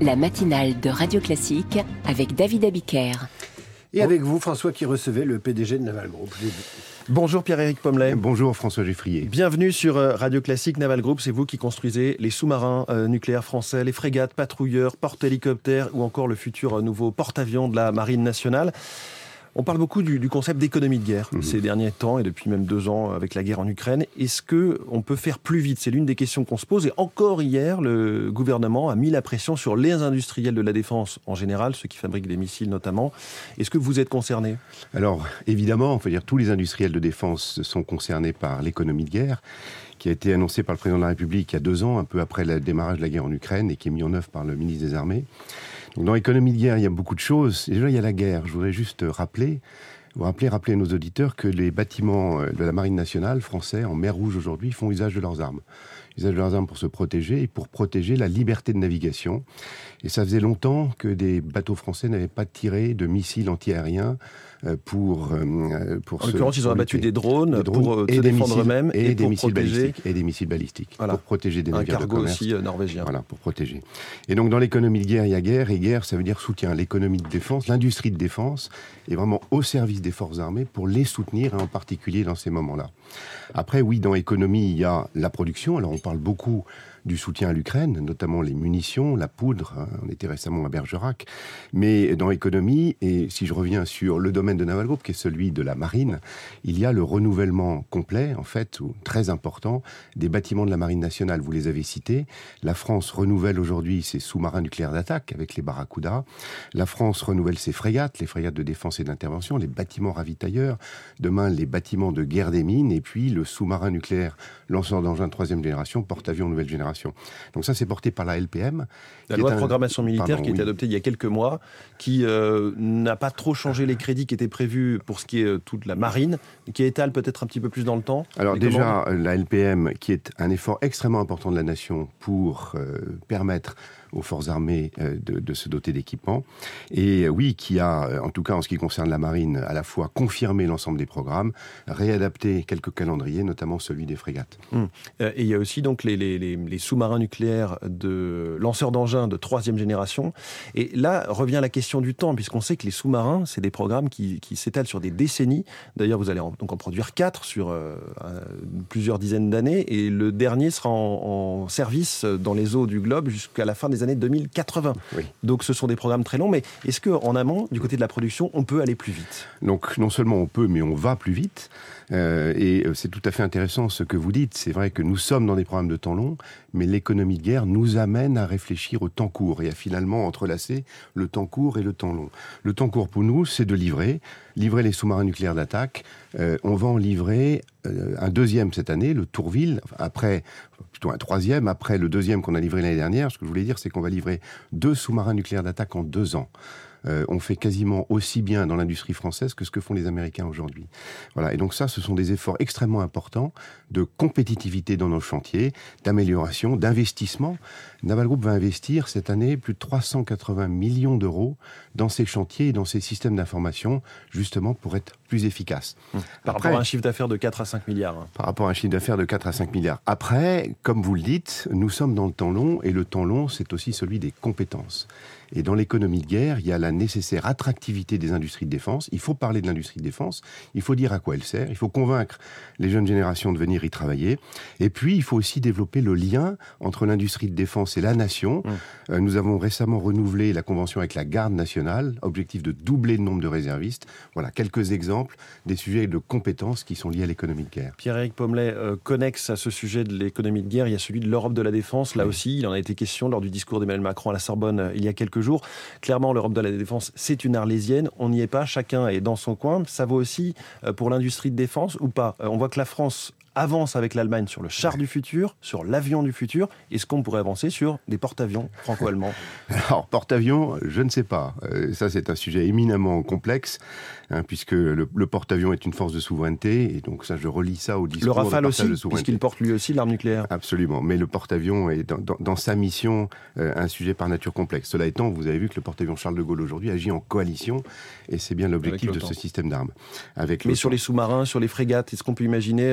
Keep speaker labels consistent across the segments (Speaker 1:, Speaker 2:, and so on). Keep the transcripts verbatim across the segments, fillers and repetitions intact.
Speaker 1: la matinale de Radio Classique avec David Abiker.
Speaker 2: Et avec vous, François, qui recevait le P D G de Naval Group.
Speaker 3: Bonjour Pierre-Éric Pommelet.
Speaker 4: Bonjour François Geffrier.
Speaker 3: Bienvenue sur Radio Classique Naval Group. C'est vous qui construisez les sous-marins euh, nucléaires français, les frégates, patrouilleurs, porte-hélicoptères ou encore le futur euh, nouveau porte-avions de la Marine nationale. On parle beaucoup du, du concept d'économie de guerre mmh. ces derniers temps et depuis même deux ans avec la guerre en Ukraine. Est-ce qu'on peut faire plus vite ? C'est l'une des questions qu'on se pose. Et encore hier, le gouvernement a mis la pression sur les industriels de la défense en général, ceux qui fabriquent des missiles notamment. Est-ce que vous êtes concerné ?
Speaker 4: Alors évidemment, on peut dire tous les industriels de défense sont concernés par l'économie de guerre, qui a été annoncée par le président de la République il y a deux ans, un peu après le démarrage de la guerre en Ukraine, et qui est mis en œuvre par le ministre des Armées. Donc dans l'économie de guerre, il y a beaucoup de choses. Déjà, il y a la guerre. Je voudrais juste rappeler, vous rappeler, rappeler à nos auditeurs que les bâtiments de la Marine nationale français en mer Rouge aujourd'hui font usage de leurs armes. Usage de leurs armes pour se protéger et pour protéger la liberté de navigation. Et ça faisait longtemps que des bateaux français n'avaient pas tiré de missiles anti-aériens pour, pour
Speaker 3: en l'occurrence, ils ont abattu des drones,
Speaker 4: des drones
Speaker 3: pour
Speaker 4: et
Speaker 3: se
Speaker 4: des
Speaker 3: défendre
Speaker 4: missiles,
Speaker 3: eux-mêmes et,
Speaker 4: et des
Speaker 3: pour
Speaker 4: missiles
Speaker 3: protéger...
Speaker 4: balistiques et des missiles balistiques
Speaker 3: voilà.
Speaker 4: pour protéger des navires de commerce.
Speaker 3: Un cargo aussi norvégien.
Speaker 4: Voilà, pour protéger. Et donc dans l'économie de guerre, il y a guerre et guerre, ça veut dire soutien. L'économie de défense, l'industrie de défense est vraiment au service des forces armées pour les soutenir, et en particulier dans ces moments-là. Après, oui, dans l'économie, il y a la production. Alors on parle beaucoup du soutien à l'Ukraine, notamment les munitions, la poudre. Hein, on était récemment à Bergerac. Mais dans l'économie, et si je reviens sur le domaine de Naval Group, qui est celui de la marine, il y a le renouvellement complet, en fait, ou très important, des bâtiments de la marine nationale. Vous les avez cités. La France renouvelle aujourd'hui ses sous-marins nucléaires d'attaque avec les Barracuda. La France renouvelle ses frégates, les frégates de défense et d'intervention, les bâtiments ravitailleurs. Demain, les bâtiments de guerre des mines. Et puis, le sous-marin nucléaire lanceur d'engins de troisième génération, porte-avions nouvelle génération. Donc ça, c'est porté par la L P M.
Speaker 3: La loi de
Speaker 4: un...
Speaker 3: programmation militaire
Speaker 4: Pardon,
Speaker 3: qui a été
Speaker 4: oui.
Speaker 3: adoptée il y a quelques mois, qui euh, n'a pas trop changé les crédits qui étaient prévus pour ce qui est euh, toute la marine, qui étale peut-être un petit peu plus dans le temps.
Speaker 4: Alors déjà, commandes. La L P M, qui est un effort extrêmement important de la nation pour euh, permettre aux forces armées euh, de, de se doter d'équipements. Et euh, oui, qui a, en tout cas en ce qui concerne la marine, à la fois confirmé l'ensemble des programmes, réadapté quelques calendriers, notamment celui des frégates.
Speaker 3: Hum. Euh, et il y a aussi donc les, les, les, les sous-marins nucléaires de lanceurs d'engins de troisième génération. Et là revient la question du temps, puisqu'on sait que les sous-marins, c'est des programmes qui, qui s'étalent sur des décennies. D'ailleurs, vous allez en, donc en produire quatre sur euh, euh, plusieurs dizaines d'années, et le dernier sera en, en service dans les eaux du globe jusqu'à la fin des années deux mille quatre-vingts. Oui. Donc ce sont des programmes très longs, mais est-ce qu'en amont, du côté de la production, on peut aller plus vite ?
Speaker 4: Donc non seulement on peut, mais on va plus vite. Euh, et c'est tout à fait intéressant ce que vous dites. C'est vrai que nous sommes dans des programmes de temps long, mais l'économie de guerre nous amène à réfléchir au temps court et à finalement entrelacer le temps court et le temps long. Le temps court pour nous, c'est de livrer, livrer les sous-marins nucléaires d'attaque. Euh, on va en livrer euh, un deuxième cette année, le Tourville, après, plutôt un troisième, après le deuxième qu'on a livré l'année dernière. Ce que je voulais dire, c'est qu'on va livrer deux sous-marins nucléaires d'attaque en deux ans. Euh, on fait quasiment aussi bien dans l'industrie française que ce que font les Américains aujourd'hui. Voilà. Et donc ça, ce sont des efforts extrêmement importants de compétitivité dans nos chantiers, d'amélioration, d'investissement. Naval Group va investir cette année plus de trois cent quatre-vingts millions d'euros dans ces chantiers et dans ces systèmes d'information, justement pour être plus efficaces.
Speaker 3: Mmh. Par Après, rapport à un chiffre d'affaires de quatre à cinq milliards. Hein.
Speaker 4: Par rapport à un chiffre d'affaires de quatre à cinq milliards. Après, comme vous le dites, nous sommes dans le temps long, et le temps long, c'est aussi celui des compétences. Et dans l'économie de guerre, il y a la nécessaire attractivité des industries de défense. Il faut parler de l'industrie de défense, il faut dire à quoi elle sert, il faut convaincre les jeunes générations de venir y travailler. Et puis, il faut aussi développer le lien entre l'industrie de défense et la nation. Mmh. Euh, nous avons récemment renouvelé la convention avec la Garde nationale, objectif de doubler le nombre de réservistes. Voilà quelques exemples des sujets de compétences qui sont liés à l'économie de guerre.
Speaker 3: Pierre-Éric Pommelet, euh, connexe à ce sujet de l'économie de guerre, il y a celui de l'Europe de la défense. Là oui. aussi, il en a été question lors du discours d'Emmanuel Macron à la Sorbonne euh, il y a quelques jours. Clairement, l'Europe de la défense, c'est une arlésienne. On n'y est pas, chacun est dans son coin. Ça vaut aussi euh, pour l'industrie de défense ou pas ? euh, On voit que la France avance avec l'Allemagne sur le char du futur, sur l'avion du futur. Est-ce qu'on pourrait avancer sur des porte-avions franco-allemands ?
Speaker 4: Alors, porte-avions, je ne sais pas. Euh, ça, c'est un sujet éminemment complexe, hein, puisque le, le porte-avions est une force de souveraineté, et donc ça, je relie ça au discours.
Speaker 3: Le Rafale
Speaker 4: de
Speaker 3: aussi,
Speaker 4: de
Speaker 3: puisqu'il porte lui aussi l'arme nucléaire.
Speaker 4: Absolument, mais le porte-avions est dans, dans, dans sa mission euh, un sujet par nature complexe. Cela étant, vous avez vu que le porte-avions Charles de Gaulle aujourd'hui agit en coalition, et c'est bien l'objectif de ce système d'armes. Avec
Speaker 3: mais sur les sous-marins, sur les frégates, est-ce qu'on peut imaginer des coopérations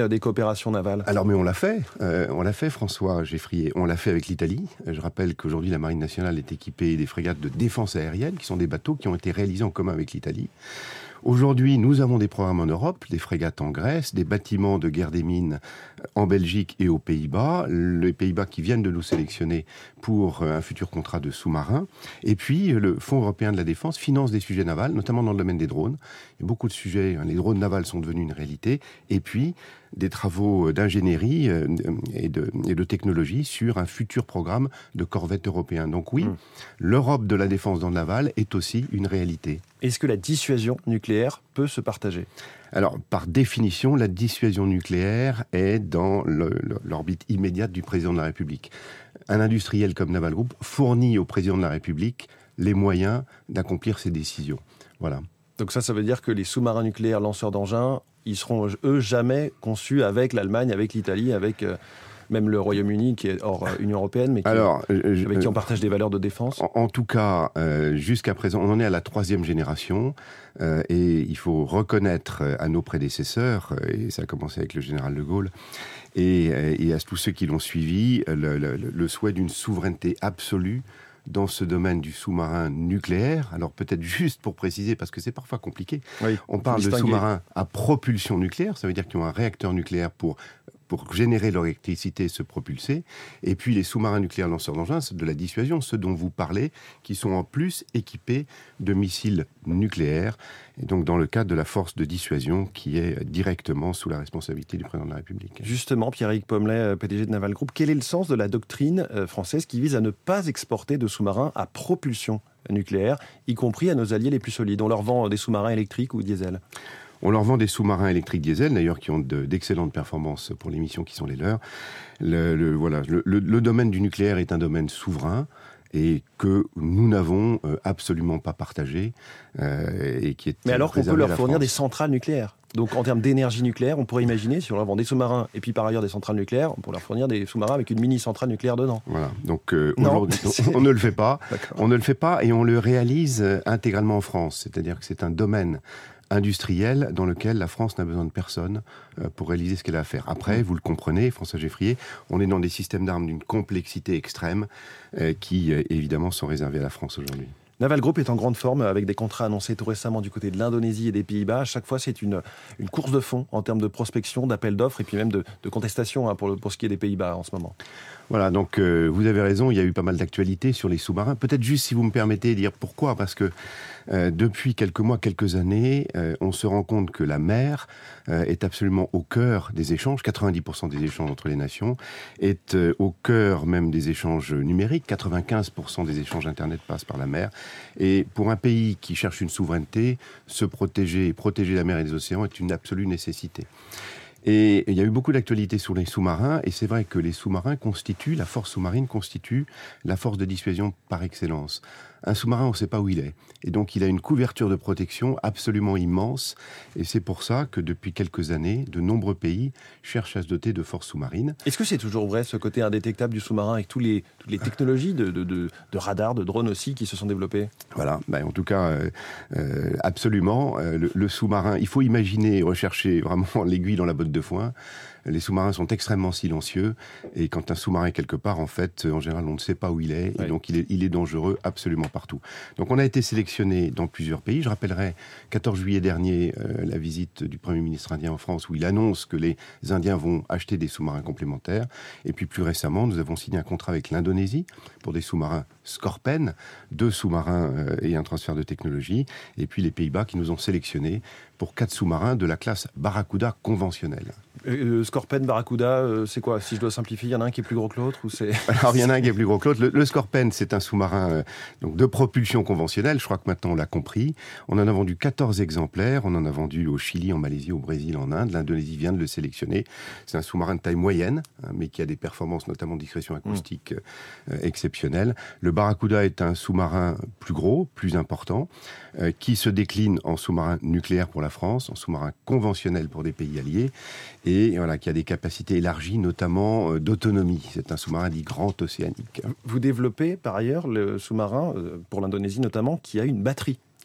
Speaker 3: opération navale ?
Speaker 4: Alors, mais on l'a fait. Euh, on l'a fait, François Geffrier. On l'a fait avec l'Italie. Je rappelle qu'aujourd'hui, la Marine nationale est équipée des frégates de défense aérienne, qui sont des bateaux qui ont été réalisés en commun avec l'Italie. Aujourd'hui, nous avons des programmes en Europe, des frégates en Grèce, des bâtiments de guerre des mines en Belgique et aux Pays-Bas. Les Pays-Bas qui viennent de nous sélectionner pour un futur contrat de sous-marins. Et puis, le Fonds européen de la défense finance des sujets navals, notamment dans le domaine des drones. Il y a beaucoup de sujets, les drones navals sont devenus une réalité. Et puis, des travaux d'ingénierie et de, et de technologie sur un futur programme de corvettes européens. Donc oui, mmh. l'Europe de la défense dans le naval est aussi une réalité.
Speaker 3: Est-ce que la dissuasion nucléaire peut se partager ?
Speaker 4: Alors, par définition, la dissuasion nucléaire est dans le, le, l'orbite immédiate du président de la République. Un industriel comme Naval Group fournit au président de la République les moyens d'accomplir ses décisions. Voilà.
Speaker 3: Donc ça, ça veut dire que les sous-marins nucléaires lanceurs d'engins, ils seront, eux, jamais conçus avec l'Allemagne, avec l'Italie, avec euh, même le Royaume-Uni, qui est hors euh, Union européenne, mais qui, Alors, euh, avec qui on partage des valeurs de défense.
Speaker 4: En, en tout cas, euh, jusqu'à présent, on en est à la troisième génération, euh, et il faut reconnaître à nos prédécesseurs, et ça a commencé avec le général de Gaulle, et, et à tous ceux qui l'ont suivi, le, le, le souhait d'une souveraineté absolue dans ce domaine du sous-marin nucléaire. Alors peut-être juste pour préciser, parce que c'est parfois compliqué, oui, on parle de sous-marins à propulsion nucléaire, ça veut dire qu'ils ont un réacteur nucléaire pour, pour générer leur électricité et se propulser. Et puis les sous-marins nucléaires lanceurs d'engins, c'est de la dissuasion, ceux dont vous parlez, qui sont en plus équipés de missiles nucléaires, et donc dans le cadre de la force de dissuasion qui est directement sous la responsabilité du président de la République.
Speaker 3: Justement, Pierre-Éric Pommelet, P D G de Naval Group, quel est le sens de la doctrine française qui vise à ne pas exporter de sous-marins à propulsion nucléaire, y compris à nos alliés les plus solides ? On leur vend des sous-marins électriques ou diesel ?
Speaker 4: On leur vend des sous-marins électriques diesel, d'ailleurs, qui ont de, d'excellentes performances pour les missions qui sont les leurs. Le, le, voilà, le, le, le domaine du nucléaire est un domaine souverain et que nous n'avons euh, absolument pas partagé euh, et qui est
Speaker 3: Mais alors qu'on peut leur fournir
Speaker 4: France.
Speaker 3: des centrales nucléaires. Donc en termes d'énergie nucléaire, on pourrait imaginer, si on leur vend des sous-marins et puis par ailleurs des centrales nucléaires, on pourrait leur fournir des sous-marins avec une mini-centrale nucléaire dedans.
Speaker 4: Voilà, donc euh, aujourd'hui, on, on ne le fait pas. D'accord. On ne le fait pas et on le réalise intégralement en France. C'est-à-dire que c'est un domaine industriel dans lequel la France n'a besoin de personne pour réaliser ce qu'elle a à faire. Après, vous le comprenez, François Geffrier, on est dans des systèmes d'armes d'une complexité extrême euh, qui, euh, évidemment, sont réservés à la France aujourd'hui.
Speaker 3: Naval Group est en grande forme avec des contrats annoncés tout récemment du côté de l'Indonésie et des Pays-Bas. À chaque fois, c'est une, une course de fond en termes de prospection, d'appel d'offres et puis même de, de contestation hein, pour, le, pour ce qui est des Pays-Bas en ce moment.
Speaker 4: Voilà, donc euh, vous avez raison, il y a eu pas mal d'actualités sur les sous-marins. Peut-être juste, si vous me permettez, dire pourquoi. Parce que euh, depuis quelques mois, quelques années, euh, on se rend compte que la mer euh, est absolument au cœur des échanges. quatre-vingt-dix pour cent des échanges entre les nations est euh, au cœur même des échanges numériques. quatre-vingt-quinze pour cent des échanges Internet passent par la mer. Et pour un pays qui cherche une souveraineté, se protéger et protéger la mer et les océans est une absolue nécessité. Et il y a eu beaucoup d'actualités sur les sous-marins, et c'est vrai que les sous-marins constituent, la force sous-marine constitue la force de dissuasion par excellence. Un sous-marin, on ne sait pas où il est. Et donc, il a une couverture de protection absolument immense. Et c'est pour ça que, depuis quelques années, de nombreux pays cherchent à se doter de forces sous-marines.
Speaker 3: Est-ce que c'est toujours vrai, ce côté indétectable du sous-marin, avec tous les, toutes les technologies de, de, de, de radars, de drones aussi, qui se sont développées ?
Speaker 4: Voilà. Ben, en tout cas, euh, euh, absolument. Euh, le, le sous-marin, il faut imaginer et rechercher vraiment l'aiguille dans la botte de foin. Les sous-marins sont extrêmement silencieux et quand un sous-marin est quelque part, en fait, en général, on ne sait pas où il est et oui. donc il est, il est dangereux absolument partout. Donc on a été sélectionné dans plusieurs pays. Je rappellerai, quatorze juillet dernier, euh, la visite du Premier ministre indien en France où il annonce que les Indiens vont acheter des sous-marins complémentaires. Et puis plus récemment, nous avons signé un contrat avec l'Indonésie pour des sous-marins Skorpen, deux sous-marins euh, et un transfert de technologie. Et puis les Pays-Bas qui nous ont sélectionnés pour quatre sous-marins de la classe Barracuda conventionnelle.
Speaker 3: Euh, Skorpen, Barracuda, euh, c'est quoi ? Si je dois simplifier, il y en a un qui est plus gros que l'autre ou c'est...
Speaker 4: Alors, il y en a un qui est plus gros que l'autre. Le, le Skorpen, c'est un sous-marin euh, donc de propulsion conventionnelle. Je crois que maintenant, on l'a compris. On en a vendu quatorze exemplaires. On en a vendu au Chili, en Malaisie, au Brésil, en Inde. L'Indonésie vient de le sélectionner. C'est un sous-marin de taille moyenne, hein, mais qui a des performances, notamment de discrétion acoustique, mmh. euh, exceptionnelles. Le Barracuda est un sous-marin plus gros, plus important, euh, qui se décline en sous-marin nucléaire pour la France, en sous-marin conventionnel pour des pays alliés, et voilà, qui a des capacités élargies, notamment euh, d'autonomie. C'est un sous-marin dit grand océanique.
Speaker 3: Vous développez par ailleurs le sous-marin, euh, pour l'Indonésie notamment, qui a une batterie.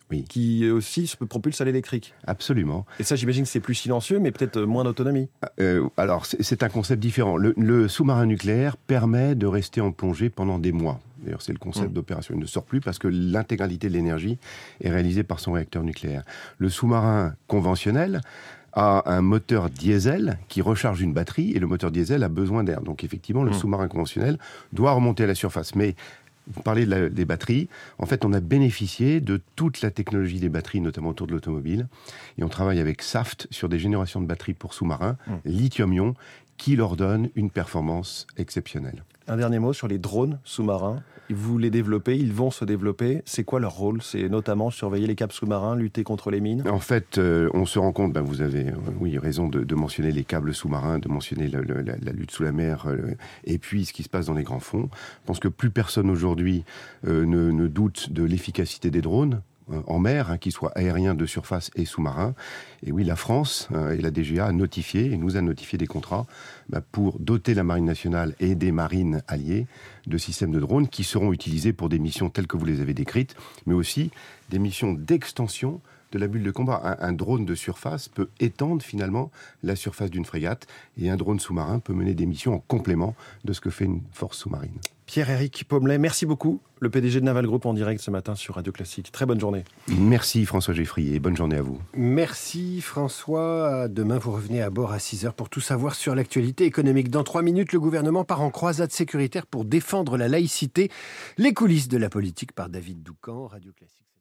Speaker 3: oui. qui aussi se propulse à l'électrique.
Speaker 4: Absolument.
Speaker 3: Et ça, j'imagine que c'est plus silencieux, mais peut-être moins d'autonomie.
Speaker 4: Euh, alors, c'est, c'est un concept différent. Le, le sous-marin nucléaire permet de rester en plongée pendant des mois. D'ailleurs, c'est le concept mmh. d'opération. Il ne sort plus parce que l'intégralité de l'énergie est réalisée par son réacteur nucléaire. Le sous-marin conventionnel a un moteur diesel qui recharge une batterie et le moteur diesel a besoin d'air. Donc, effectivement, le mmh. sous-marin conventionnel doit remonter à la surface. Mais vous parlez de la, des batteries. En fait, on a bénéficié de toute la technologie des batteries, notamment autour de l'automobile. Et on travaille avec Saft sur des générations de batteries pour sous-marins, mmh. lithium-ion, qui leur donne une performance exceptionnelle.
Speaker 3: Un dernier mot sur les drones sous-marins. Vous les développez, ils vont se développer. C'est quoi leur rôle ? C'est notamment surveiller les câbles sous-marins, lutter contre les mines ?
Speaker 4: En fait, euh, on se rend compte, ben vous avez euh, oui, raison de, de mentionner les câbles sous-marins, de mentionner le, le, la, la lutte sous la mer, euh, et puis ce qui se passe dans les grands fonds. Je pense que plus personne aujourd'hui euh, ne, ne doute de l'efficacité des drones en mer, hein, qu'ils soient aériens, de surface et sous-marins. Et oui, la France euh, et la D G A a notifié, et nous a notifié des contrats bah, pour doter la Marine nationale et des marines alliées de systèmes de drones qui seront utilisés pour des missions telles que vous les avez décrites, mais aussi des missions d'extension de la bulle de combat. Un, un drone de surface peut étendre finalement la surface d'une frégate, et un drone sous-marin peut mener des missions en complément de ce que fait une force sous-marine.
Speaker 3: Pierre-Éric Pommelet, merci beaucoup. Le P D G de Naval Group en direct ce matin sur Radio Classique. Très bonne journée.
Speaker 4: Merci François Geffrier et bonne journée à vous.
Speaker 2: Merci François. Demain, vous revenez à bord à six heures pour tout savoir sur l'actualité économique. Dans trois minutes, le gouvernement part en croisade sécuritaire pour défendre la laïcité. Les coulisses de la politique par David Doucan, Radio Classique.